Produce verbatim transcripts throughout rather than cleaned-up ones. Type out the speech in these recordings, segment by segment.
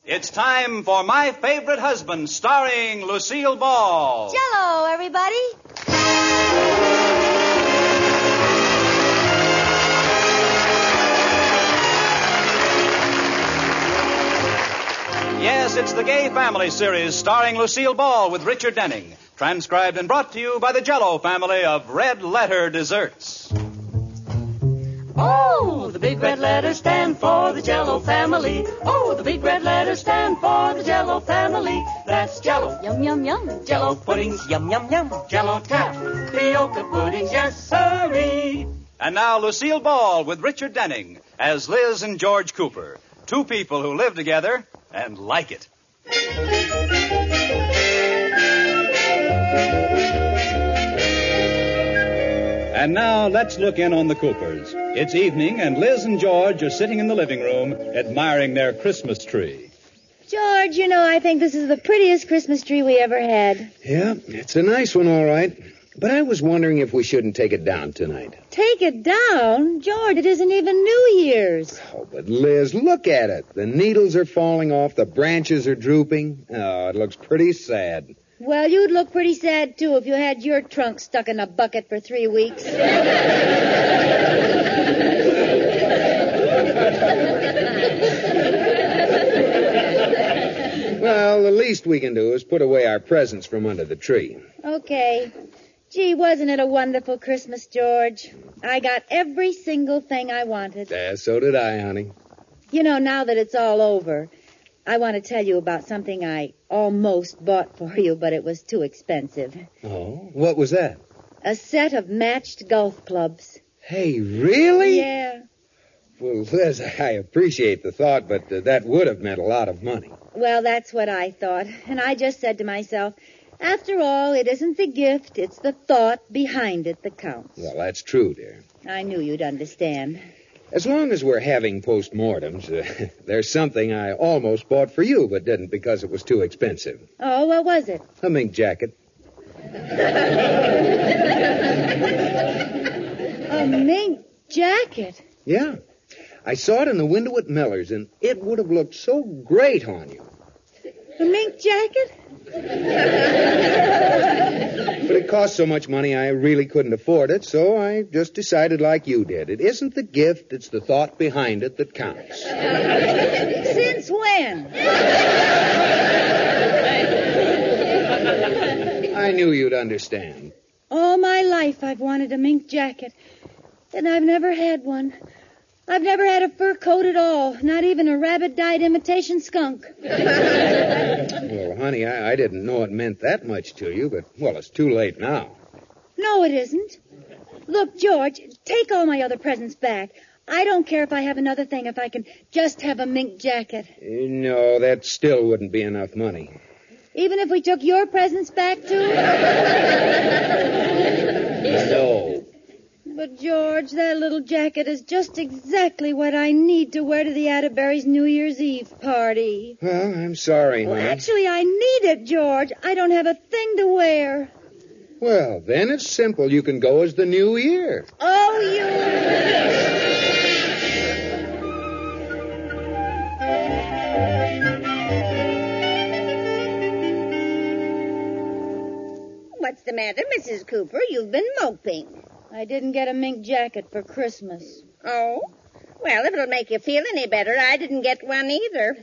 It's time for My Favorite Husband, starring Lucille Ball. Jell-O, everybody. Yes, it's the Gay Family series starring Lucille Ball with Richard Denning. Transcribed and brought to you by the Jell-O family of Red Letter Desserts. Oh, the big red letters stand for the Jell-O family. Oh, the big red letters stand for the Jell-O family. That's Jell-O. Yum, yum, yum. Jell-O puddings, yum, yum, yum. Jell-O tapioca puddings, yes, sirree. And now Lucille Ball with Richard Denning as Liz and George Cooper. Two people who live together and like it. And now let's look in on the Coopers. It's evening, and Liz and George are sitting in the living room admiring their Christmas tree. George, you know, I think this is the prettiest Christmas tree we ever had. Yeah, it's a nice one, all right. But I was wondering if we shouldn't take it down tonight. Take it down? George, it isn't even New Year's. Oh, but Liz, look at it. The needles are falling off, the branches are drooping. Oh, it looks pretty sad. Well, you'd look pretty sad, too, if you had your trunk stuck in a bucket for three weeks. Well, the least we can do is put away our presents from under the tree. Okay. Gee, wasn't it a wonderful Christmas, George? I got every single thing I wanted. Uh, so did I, honey. You know, now that it's all over, I want to tell you about something I almost bought for you, but it was too expensive. Oh, what was that? A set of matched golf clubs. Hey, really? Yeah. Well, Liz, I appreciate the thought, but uh, that would have meant a lot of money. Well, that's what I thought. And I just said to myself, after all, it isn't the gift, it's the thought behind it that counts. Well, that's true, dear. I knew you'd understand. As long as we're having postmortems, uh, there's something I almost bought for you, but didn't because it was too expensive. Oh, what was it? A mink jacket. A mink jacket? Yeah. I saw it in the window at Miller's, and it would have looked so great on you. A mink jacket? But it cost so much money I really couldn't afford it, so I just decided like you did. It isn't the gift, it's the thought behind it that counts. Since when? I knew you'd understand. All my life I've wanted a mink jacket, and I've never had one. I've never had a fur coat at all, not even a rabbit-dyed imitation skunk. Well, honey, I, I didn't know it meant that much to you, but, well, it's too late now. No, it isn't. Look, George, take all my other presents back. I don't care if I have another thing, if I can just have a mink jacket. Uh, no, that still wouldn't be enough money. Even if we took your presents back, too? No. But, George, that little jacket is just exactly what I need to wear to the Atterbury's New Year's Eve party. Well, I'm sorry, honey. Well, actually, I need it, George. I don't have a thing to wear. Well, then it's simple. You can go as the New Year. Oh, you... What's the matter, Missus Cooper? You've been moping. I didn't get a mink jacket for Christmas. Oh? Well, if it'll make you feel any better, I didn't get one either.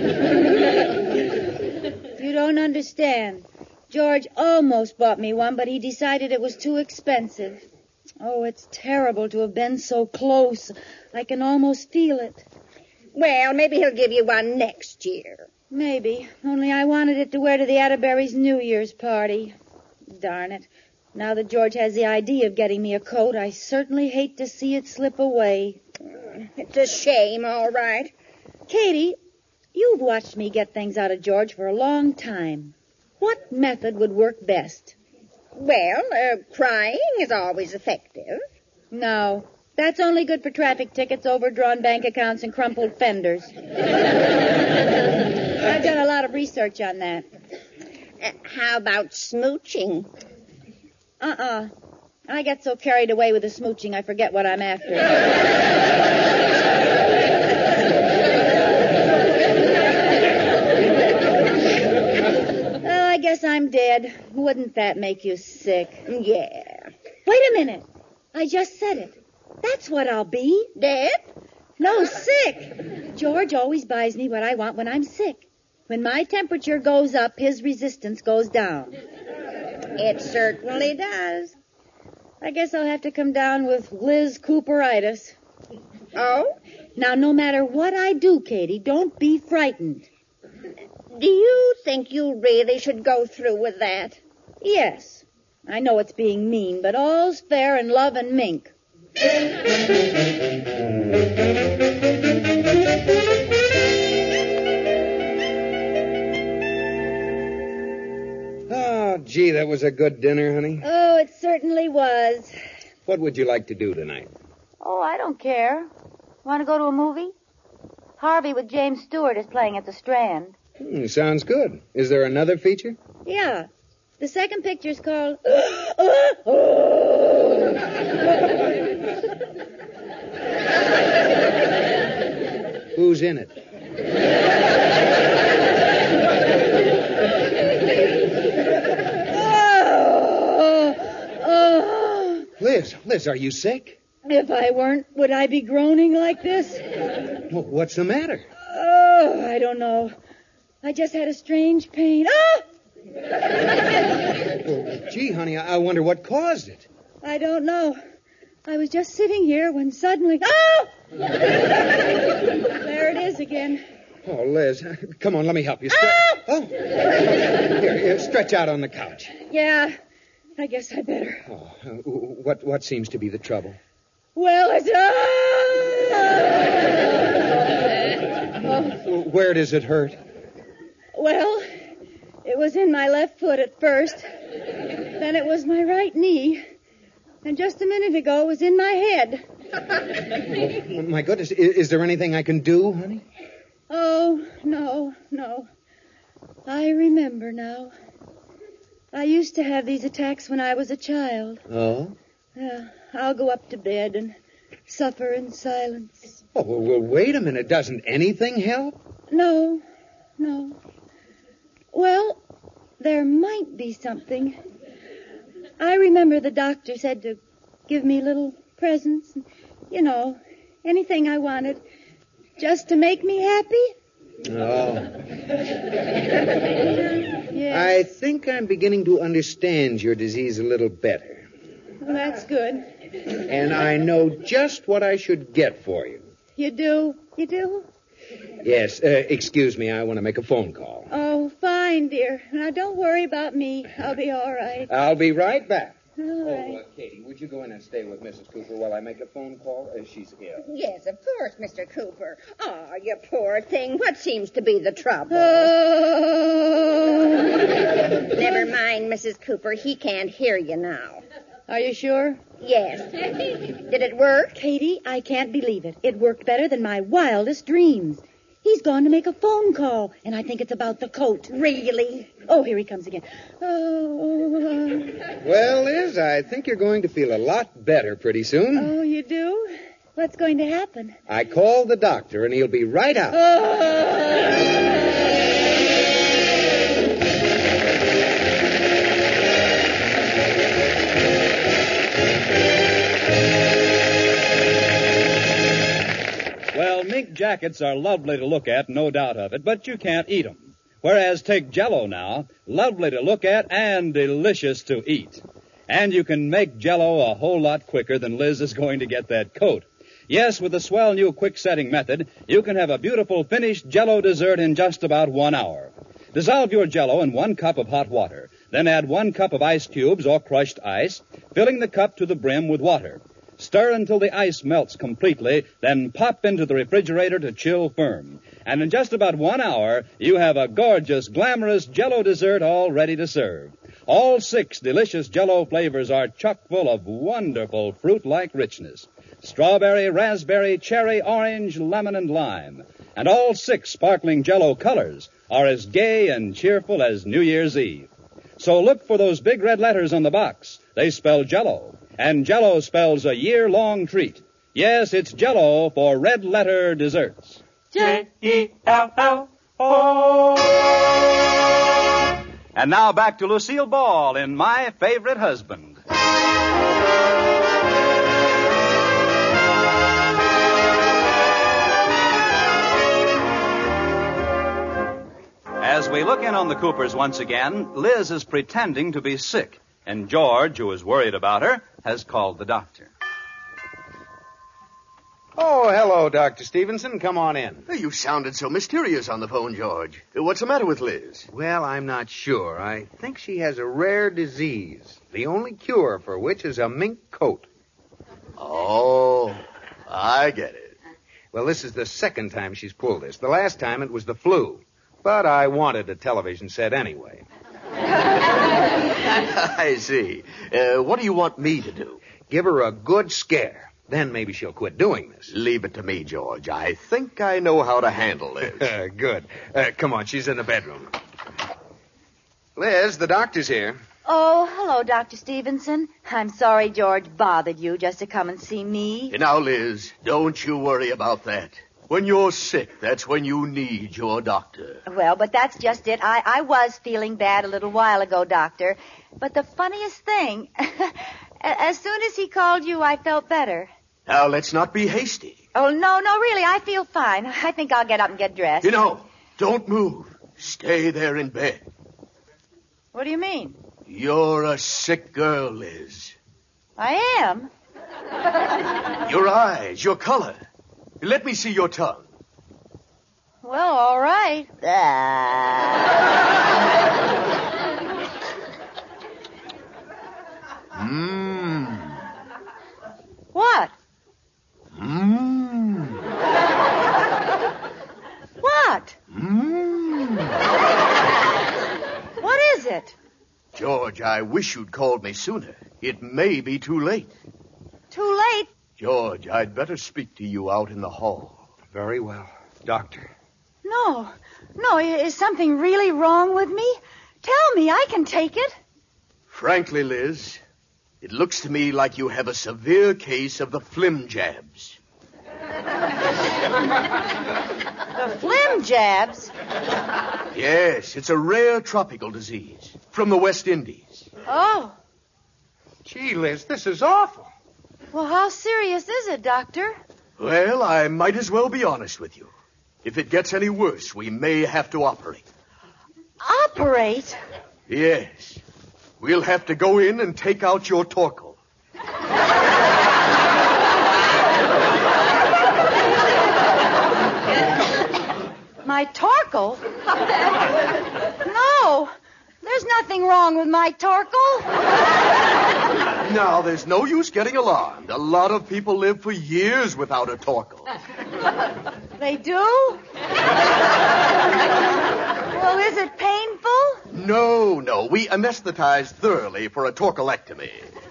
You don't understand. George almost bought me one, but he decided it was too expensive. Oh, it's terrible to have been so close. I can almost feel it. Well, maybe he'll give you one next year. Maybe. Only I wanted it to wear to the Atterbury's New Year's party. Darn it. Now that George has the idea of getting me a coat, I certainly hate to see it slip away. It's a shame, all right. Katie, you've watched me get things out of George for a long time. What method would work best? Well, uh, crying is always effective. No, that's only good for traffic tickets, overdrawn bank accounts, and crumpled fenders. I've done a lot of research on that. Uh, how about smooching? Uh-uh. I get so carried away with the smooching, I forget what I'm after. bed. Wouldn't that make you sick? Yeah. Wait a minute. I just said it. That's what I'll be. Dead? No, sick. George always buys me what I want when I'm sick. When my temperature goes up, his resistance goes down. It certainly does. I guess I'll have to come down with Liz Cooperitis. Oh? Now, no matter what I do, Katie, don't be frightened. Do you think you really should go through with that? Yes. I know it's being mean, but all's fair in love and mink. Oh, gee, that was a good dinner, honey. Oh, it certainly was. What would you like to do tonight? Oh, I don't care. Want to go to a movie? Harvey with James Stewart is playing at the Strand. Hmm, sounds good. Is there another feature? Yeah. The second picture's called... Who's in it? oh, oh. Liz, Liz, are you sick? If I weren't, would I be groaning like this? Well, what's the matter? Oh, I don't know. I just had a strange pain. Ah! Oh, gee, honey, I wonder what caused it. I don't know. I was just sitting here when suddenly... Ah! There it is again. Oh, Liz, come on, let me help you. Stre- Ah! Oh, here, here, stretch out on the couch. Yeah, I guess I better. Oh, uh, what what seems to be the trouble? Well, it's... Ah! Oh. Where does it hurt? Well, it was in my left foot at first. Then it was my right knee. And just a minute ago, it was in my head. Oh, my goodness, is, is there anything I can do, honey? Oh, no, no. I remember now. I used to have these attacks when I was a child. Oh? Yeah, I'll go up to bed and suffer in silence. Oh, well, well, wait a minute. Doesn't anything help? No, no. Well, there might be something. I remember the doctor said to give me little presents, and, you know, anything I wanted, just to make me happy. Oh. Yes. I think I'm beginning to understand your disease a little better. Well, that's good. And I know just what I should get for you. You do? You do? Yes, uh, excuse me, I want to make a phone call. Oh, fine, dear. Now, don't worry about me. I'll be all right. I'll be right back. All Oh, right. uh, Katie, would you go in and stay with Missus Cooper while I make a phone call? Uh, she's ill. Yes, of course, Mister Cooper. Oh, you poor thing. What seems to be the trouble? Oh. Never mind, Missus Cooper. He can't hear you now. Are you sure? Yes. Did it work? Katie, I can't believe it. It worked better than my wildest dreams. He's gone to make a phone call, and I think it's about the coat. Really? Oh, here he comes again. Oh, Well, Liz, I think you're going to feel a lot better pretty soon. oh, you do? What's going to happen? I called the doctor, and he'll be right out. Oh. Well, mink jackets are lovely to look at, no doubt of it, but you can't eat them. Whereas take Jell-O now, lovely to look at and delicious to eat. And you can make Jell-O a whole lot quicker than Liz is going to get that coat. Yes, with the swell new quick-setting method, you can have a beautiful finished Jell-O dessert in just about one hour. Dissolve your Jell-O in one cup of hot water. Then add one cup of ice cubes or crushed ice, filling the cup to the brim with water. Stir until the ice melts completely, then pop into the refrigerator to chill firm. And in just about one hour, you have a gorgeous, glamorous Jell-O dessert all ready to serve. All six delicious Jell-O flavors are chock full of wonderful fruit-like richness. Strawberry, raspberry, cherry, orange, lemon, and lime. And all six sparkling Jell-O colors are as gay and cheerful as New Year's Eve. So look for those big red letters on the box. They spell Jell-O. And Jell-O spells a year-long treat. Yes, it's Jell-O for red letter desserts. J E L L O. And now back to Lucille Ball in My Favorite Husband. As we look in on the Coopers once again, Liz is pretending to be sick, and George, who is worried about her, has called the doctor. Oh, hello, Doctor Stevenson. Come on in. You sounded so mysterious on the phone, George. What's the matter with Liz? Well, I'm not sure. I think she has a rare disease, the only cure for which is a mink coat. Oh, I get it. Well, this is the second time she's pulled this. The last time it was the flu. But I wanted a television set anyway. I see. Uh, what do you want me to do? Give her a good scare. Then maybe she'll quit doing this. Leave it to me, George. I think I know how to handle this. Good. Uh, come on, she's in the bedroom. Liz, the doctor's here. Oh, hello, Doctor Stevenson. I'm sorry George bothered you just to come and see me. Now, Liz, don't you worry about that. When you're sick, that's when you need your doctor. Well, but that's just it. I, I was feeling bad a little while ago, Doctor. But the funniest thing, as soon as he called you, I felt better. Now, let's not be hasty. Oh, no, no, really, I feel fine. I think I'll get up and get dressed. You know, don't move. Stay there in bed. What do you mean? You're a sick girl, Liz. I am? Your eyes, your color. Let me see your tongue. Well, all right. Mmm. What? Mmm. What? Mmm. What is it? George, I wish you'd called me sooner. It may be too late. Too late? George, I'd better speak to you out in the hall. Very well, Doctor. No. No, is something really wrong with me? Tell me, I can take it. Frankly, Liz, it looks to me like you have a severe case of the phlegm jabs. The phlegm jabs? Yes, it's a rare tropical disease from the West Indies. Oh. Gee, Liz, this is awful. Well, how serious is it, Doctor? Well, I might as well be honest with you. If it gets any worse, we may have to operate. Operate? Yes. We'll have to go in and take out your torkel. My torkel? No. There's nothing wrong with my torkel. Now, there's no use getting alarmed. A lot of people live for years without a torkel. They do? Well, is it painful? No, no. We anesthetize thoroughly for a torkelectomy.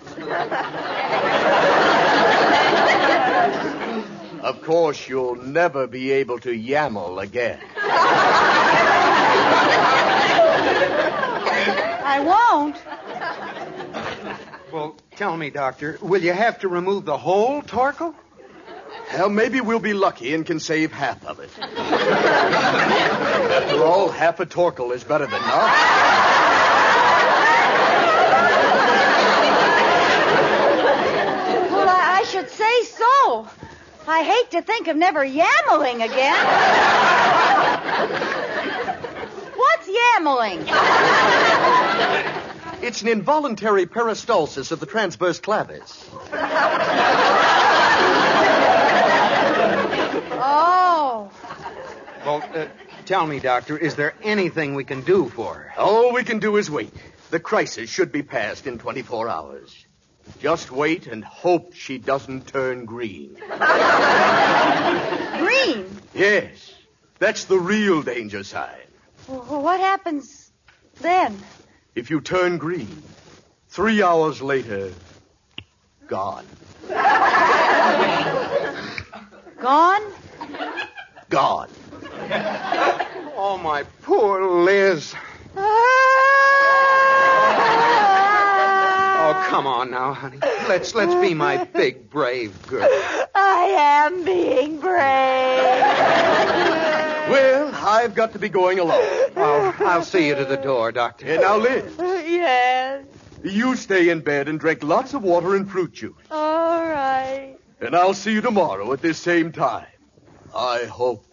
Of course, you'll never be able to yaml again. I won't. Well, tell me, Doctor, will you have to remove the whole torkel? Well, maybe we'll be lucky and can save half of it. After all, half a torkel is better than nothing. Well, I, I should say so. I hate to think of never yammling again. What's yammling? It's an involuntary peristalsis of the transverse clavis. Oh. Well, uh, tell me, Doctor, is there anything we can do for her? All we can do is wait. The crisis should be passed in twenty-four hours. Just wait and hope she doesn't turn green. Green? Yes. That's the real danger sign. Well, what happens then? If you turn green, three hours later, gone. Gone? Gone. Oh, my poor Liz. Oh, come on now, honey. Let's let's be my big, brave girl. I am being brave. Well, I I've got to be going along. Well, I'll see you to the door, Doctor. Hey, now, Liz, Yes. you stay in bed and drink lots of water and fruit juice. All right. And I'll see you tomorrow at this same time. I hope.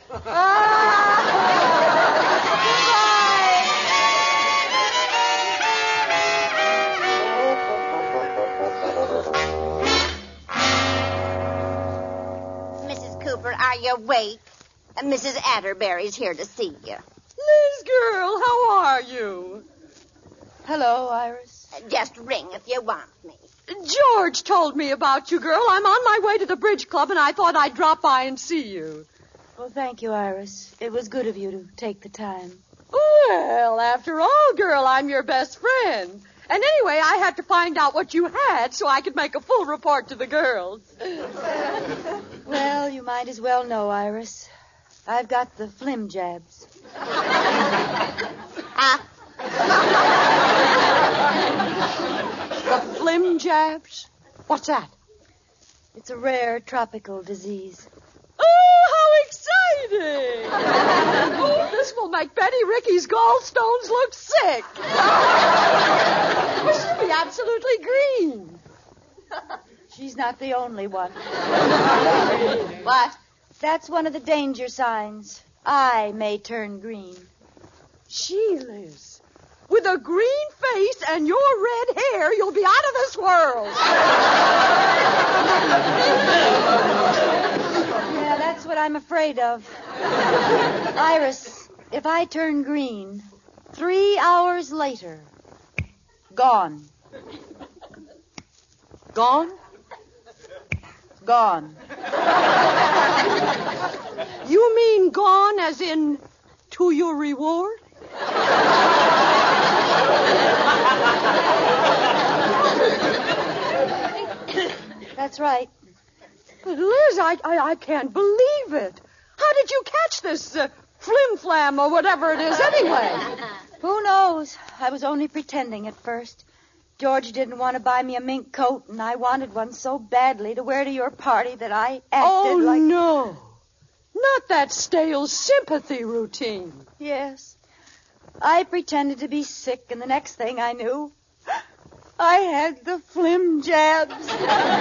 Missus Cooper, are you awake? And Missus Atterbury's here to see you. Liz, girl, how are you? Hello, Iris. Uh, Just ring if you want me. George told me about you, girl. I'm on my way to the bridge club, and I thought I'd drop by and see you. Well, thank you, Iris. It was good of you to take the time. Well, after all, girl, I'm your best friend. And anyway, I had to find out what you had so I could make a full report to the girls. Well, you might as well know, Iris. I've got the flim jabs. Ah, The flim jabs? What's that? It's a rare tropical disease. Oh, how exciting! Oh, this will make Betty Ricky's gallstones look sick. Well, she'll be absolutely green. She's not the only one. What? That's one of the danger signs. I may turn green. She lives. With a green face and your red hair, you'll be out of this world. Yeah, that's what I'm afraid of. Iris, if I turn green, three hours later, gone. Gone? Gone. You mean gone as in to your reward? That's right. But Liz, I, I, I can't believe it. How did you catch this uh, flim-flam or whatever it is anyway? Who knows? I was only pretending at first. George didn't want to buy me a mink coat, and I wanted one so badly to wear to your party that I acted Oh, like... no. Not that stale sympathy routine. Yes. I pretended to be sick, and the next thing I knew, I had the flim jabs.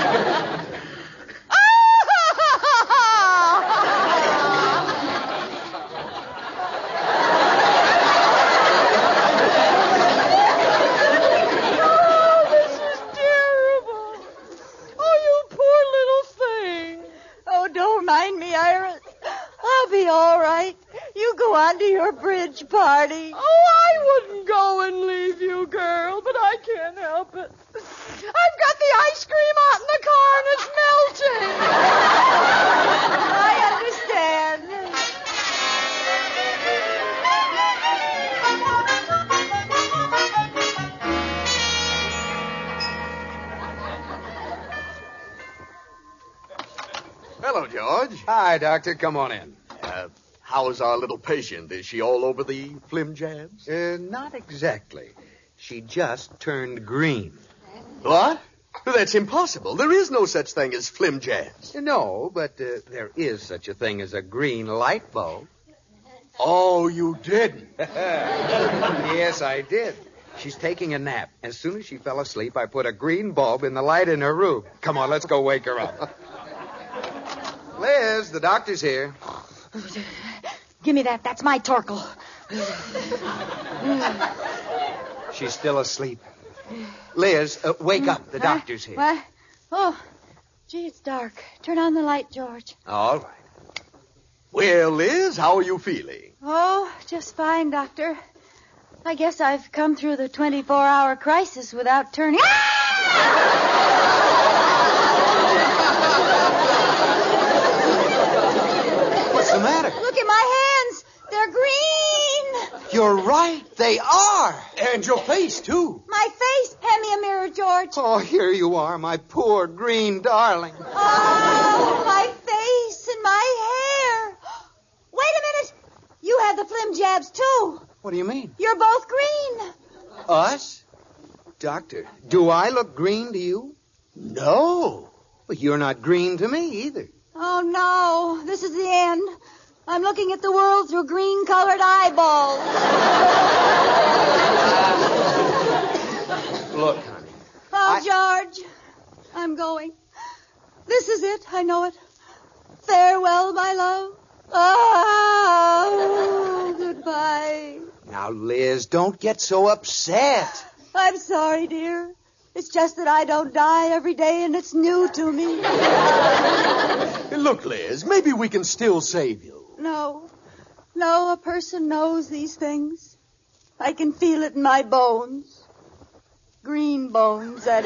I'll be all right. You go on to your bridge party. Oh, I wouldn't go and leave you, girl, but I can't help it. I've got the ice cream out in the car and it's melting. I understand. Hello, George. Hi, Doctor. Come on in. Uh, how's our little patient? Is she all over the flim jabs? Uh, not exactly. She just turned green. What? That's impossible. There is no such thing as flim jabs. No, but uh, there is such a thing as a green light bulb. Oh, you didn't? Yes, I did. She's taking a nap. As soon as she fell asleep, I put a green bulb in the light in her room. Come on, let's go wake her up. Liz, the doctor's here. Give me that. That's my Torkel. She's still asleep. Liz, uh, wake up. The doctor's here. What? Oh, gee, it's dark. Turn on the light, George. All right. Well, Liz, how are you feeling? Oh, just fine, Doctor. I guess I've come through the twenty-four hour crisis without turning... What's the matter? Look at my hands. They're green. You're right. They are. And your face, too. My face. Hand me a mirror, George. Oh, here you are, my poor green darling. Oh, my face and my hair. Wait a minute. You have the flim jabs, too. What do you mean? You're both green. Us? Doctor, do I look green to you? No. Well, you're not green to me either. Oh, no. This is the end. I'm looking at the world through green-colored eyeballs. Look, honey. Oh, I... George, I'm going. This is it. I know it. Farewell, my love. Oh, goodbye. Now, Liz, don't get so upset. I'm sorry, dear. It's just that I don't die every day, and it's new to me. Look, Liz, maybe we can still save you. No. No, a person knows these things. I can feel it in my bones. Green bones, that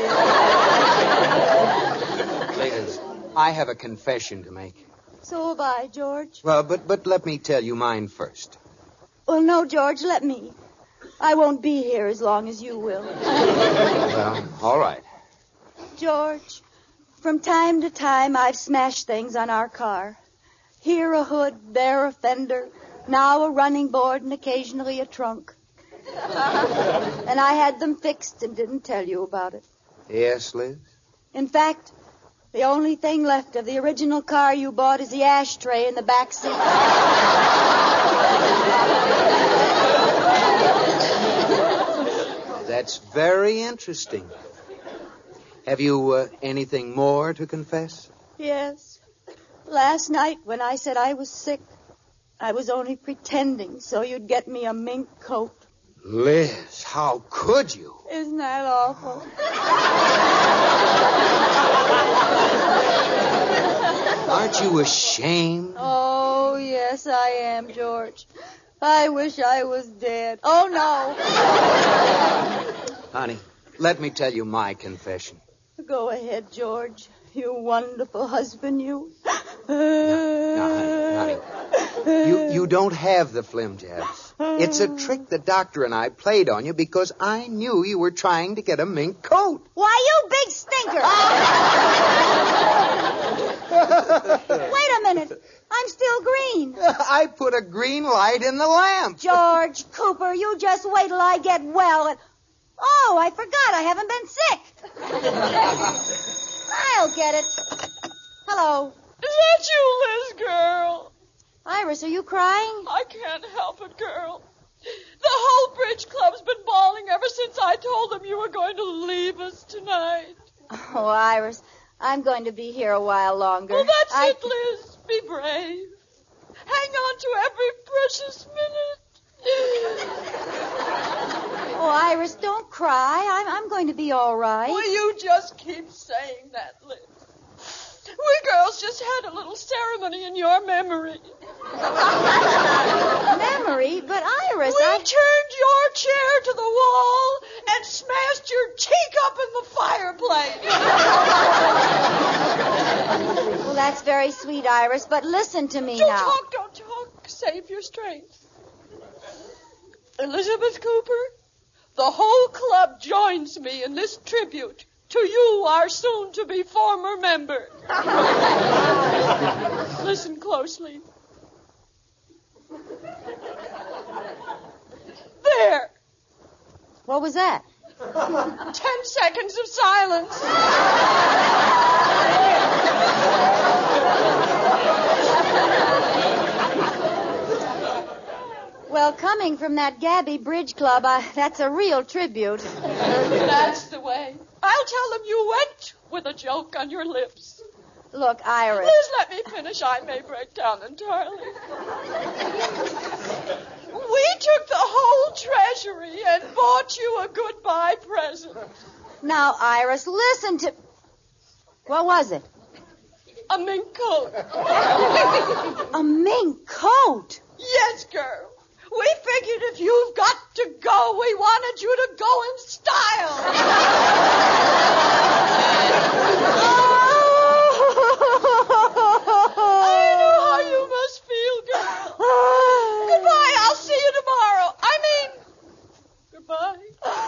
is. Liz, I have a confession to make. So have I, George. Well, but, but let me tell you mine first. Well, no, George, let me. I won't be here as long as you will. Well, all right. George, from time to time I've smashed things on our car. Here a hood, there a fender, now a running board, and occasionally a trunk. And I had them fixed and didn't tell you about it. Yes, Liz? In fact, the only thing left of the original car you bought is the ashtray in the back seat. That's very interesting. Have you uh, anything more to confess? Yes. Last night when I said I was sick, I was only pretending so you'd get me a mink coat. Liz, how could you? Isn't that awful? Aren't you ashamed? Oh, yes, I am, George. I wish I was dead. Oh, no. Honey, let me tell you my confession. Go ahead, George. You wonderful husband, you. No, no, honey, honey. You, you don't have the flim jabs. It's a trick the doctor and I played on you because I knew you were trying to get a mink coat. Why, you big stinker! Wait a minute. I'm still green. I put a green light in the lamp. George Cooper, you just wait till I get well. And... Oh, I forgot. I haven't been sick. I'll get it. Hello. Is that you, Liz, girl? Iris, are you crying? I can't help it, girl. The whole bridge club's been bawling ever since I told them you were going to leave us tonight. Oh, Iris, I'm going to be here a while longer. Well, that's I... it, Liz. Be brave. Hang on to every precious minute. Oh, Iris, don't cry. I'm, I'm going to be all right. Well, you just keep saying that, Liz. We girls just had a little ceremony in your memory. Memory? But, Iris, We I... turned your chair to the wall and smashed your cheek up in the fireplace. Well, that's very sweet, Iris, but listen to me Don't now. talk, don't talk. Save your strength. Elizabeth Cooper, the whole club joins me in this tribute to you, our soon-to-be former member. Listen closely. There. What was that? Ten seconds of silence. Well, coming from that Gabby Bridge Club, I, that's a real tribute. That's the way. I'll tell them you went with a joke on your lips. Look, Iris. Please let me finish. I may break down entirely. We took the whole treasury and bought you a goodbye present. Now, Iris, listen to... What was it? A mink coat. A mink coat? Yes, girl. We figured if you've got to go, we wanted you to go in style. I know how you must feel, girl. Goodbye. I'll see you tomorrow. I mean, goodbye.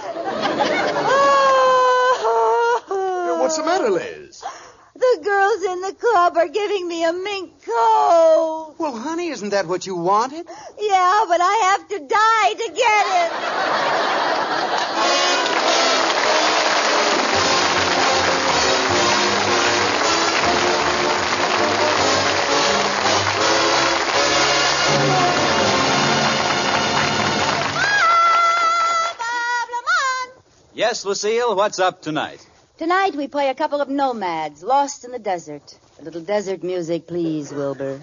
What's the matter, Liz? The girls in the club are giving me a mink coat. Well, honey, isn't that what you wanted? Yeah, but I have to die to get it. Yes, Lucille, what's up tonight? Tonight we play a couple of nomads, lost in the desert. A little desert music, please, Wilbur.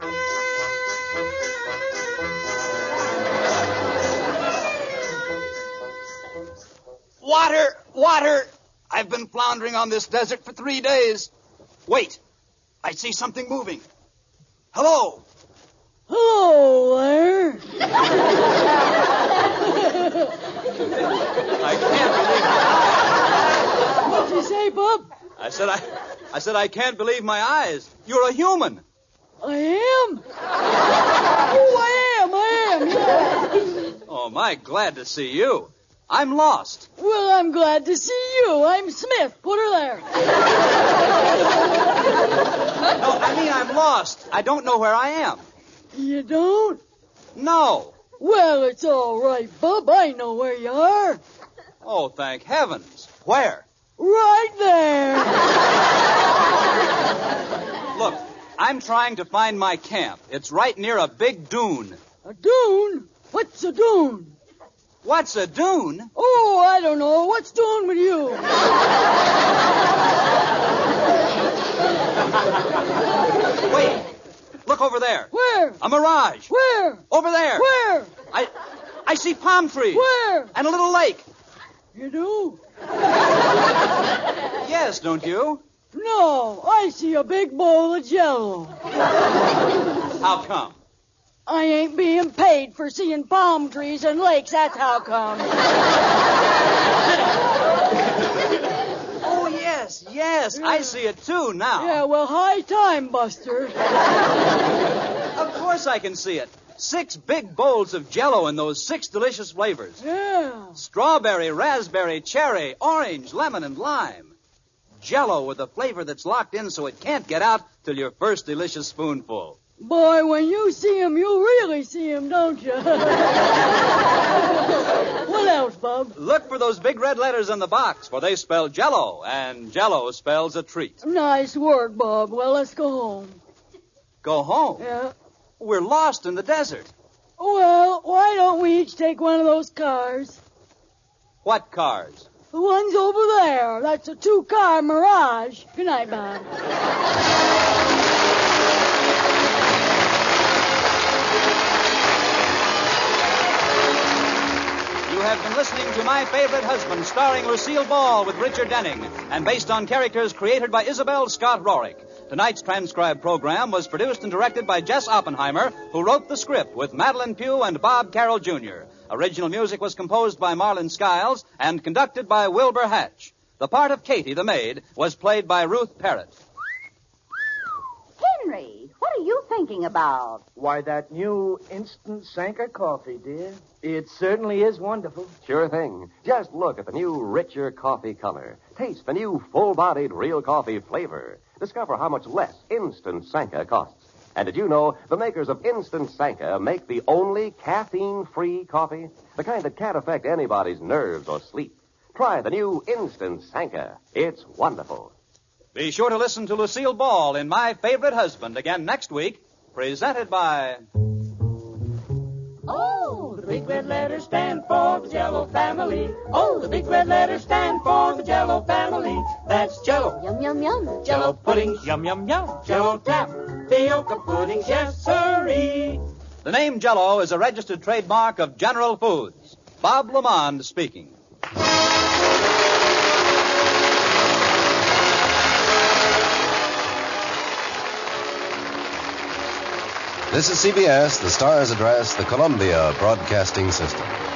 Water! Water! I've been floundering on this desert for three days. Wait. I see something moving. Hello. Hello there. I can't believe What'd you say, Bub? I said I I said I can't believe my eyes. You're a human. I am? Oh, I am, I am, yeah. Oh, my, glad to see you. I'm lost. Well, I'm glad to see you. I'm Smith. Put her there. No, I mean I'm lost. I don't know where I am. You don't? No. Well, it's all right, Bub. I know where you are. Oh, thank heavens. Where? Right there. Look, I'm trying to find my camp. It's right near a big dune. A dune? What's a dune? What's a dune? Oh, I don't know. What's doing with you? Wait. Look over there. Where? A mirage. Where? Over there. Where? I I see palm trees. Where? And a little lake. You do? Yes, don't you? No, I see a big bowl of Jell-O. How come? I ain't being paid for seeing palm trees and lakes, that's how come. Oh, yes, yes. I see it, too, now. Yeah, well, high time, Buster. Of course I can see it. Six big bowls of Jell-O in those six delicious flavors. Yeah. Strawberry, raspberry, cherry, orange, lemon, and lime. Jell-O with a flavor that's locked in so it can't get out till your first delicious spoonful. Boy, when you see him, you really see him, don't you? What else, Bub? Look for those big red letters on the box, for they spell Jell-O, and Jell-O spells a treat. Nice work, Bob. Well, let's go home. Go home? Yeah. We're lost in the desert. Well, why don't we each take one of those cars? What cars? The one's over there. That's a two-car Mirage. Good night, Bob. You have been listening to My Favorite Husband, starring Lucille Ball with Richard Denning, and based on characters created by Isabel Scott Rorick. Tonight's transcribed program was produced and directed by Jess Oppenheimer, who wrote the script with Madeline Pugh and Bob Carroll Junior Original music was composed by Marlon Skiles and conducted by Wilbur Hatch. The part of Katie, the maid, was played by Ruth Parrott. Henry, what are you thinking about? Why, that new instant Sanka coffee, dear. It certainly is wonderful. Sure thing. Just look at the new richer coffee color. Taste the new full-bodied real coffee flavor. Discover how much less instant Sanka costs. And did you know the makers of Instant Sanka make the only caffeine-free coffee? The kind that can't affect anybody's nerves or sleep. Try the new Instant Sanka. It's wonderful. Be sure to listen to Lucille Ball in My Favorite Husband again next week, presented by... Oh, the big red letters stand for the Jell-O family. Oh, the big red letters stand for the Jell-O family. That's Jell-O. Yum, yum, yum. Jell-O puddings. Yum, yum, yum. Jell-O tapioca puddings. Yes, sirree. The name Jell-O is a registered trademark of General Foods. Bob Lamond speaking. This is C B S, the Star's Address, the Columbia Broadcasting System.